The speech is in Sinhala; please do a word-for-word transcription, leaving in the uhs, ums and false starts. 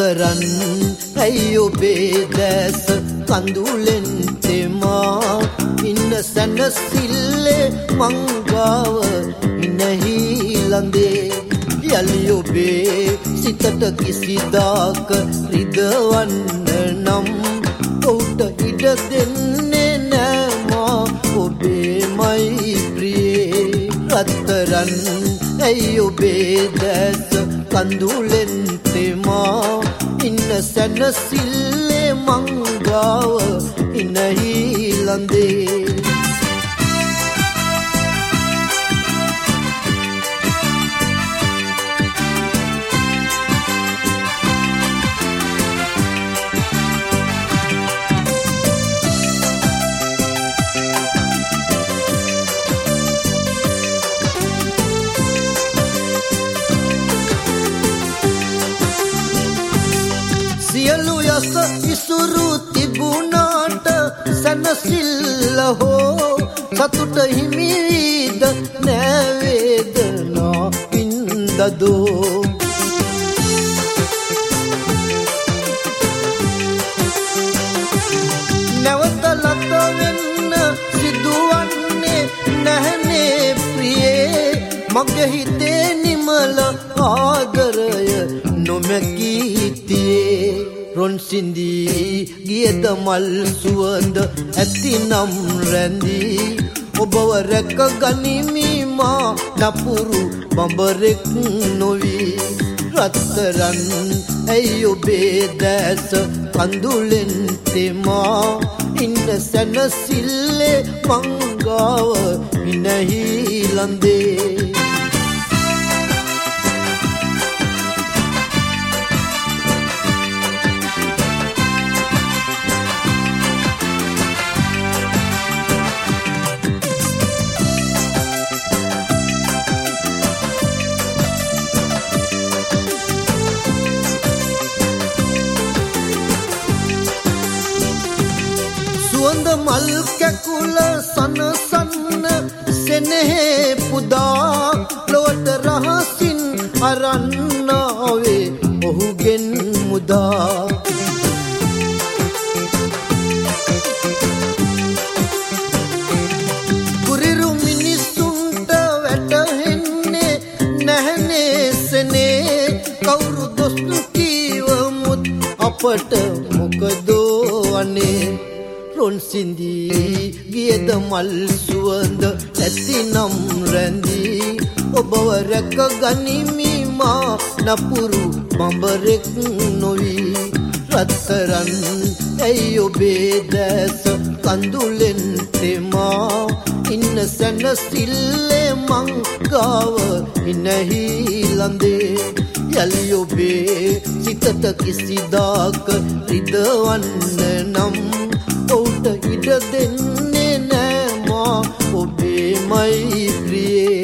රත්තරන් ඇයි ඔබේ දැස කඳුලෙන් තෙමා ඉන්න සැනසිල්ලේ මංගාව ඉනහි ලඳේ යලි ඔබේ සිතට කිසිදාක රිදවන්න නම් ඔහුට ඉඩ දෙන්නේ නෑ මා ඔබේ මෛත්‍රියේ රත්තරන් ඇයි ඔබේ දැස කඳුලෙන් තෙමා ඉන්න සැනසිල්ලේ මංගාව ඉනහි ලඳේ සියලු යස ඉසුරු තිබුණාට සැනසිල්ල හෝ සතුට හිමිද නෑ වේදනා වින්දදෝ නැවත ලත වෙන්න සිදුවන්නේ නැහනේ ප්‍රියේ මගේ හිතේ නිමල ආදරය නොමැකීතියේ රොන් සින්දී ගියද මල් සුවඳ ඇතිනම් රැඳී ඔබව රැක ගනිමි මා නපුරු බඹරෙක් නොවී රත්තරන් ඇයි ඔබේ දැස කඳුලෙන් තෙමා ඉන්න සැනසිල්ලේ මංගාව ඉනහි ලඳේ සුවඳ මල් කැකුල සනසන්න සෙනෙහේ පුදා ලොවට රහසින් අරන්නාවේ ඔහුගෙන් මුදා කුරිරු මිනිසුන්ට වැටහෙන්නේ නැහනේ සෙනේ කවුරු දොස් කීවමුත් අපට මොකදෝ අනේ රොන් සින්දී ගියද මල් සුවඳ ඇතිනම් රැඳී ඔබව රැක ගනිමි මා නපුරු බඹරෙක් නොවී රත්තරන් ඇයි ඔබේ දැස කඳුලෙන් තෙමා ඉන්න සැනසිල්ලේ මංගාව ඉනහි ලඳේ යලි ඔබේ සිතට කිසිදාක රිදවන්න නම් ඔහුට ඉඩ දෙන්නේ නෑ මා ඔබේ මෛත්‍රියේ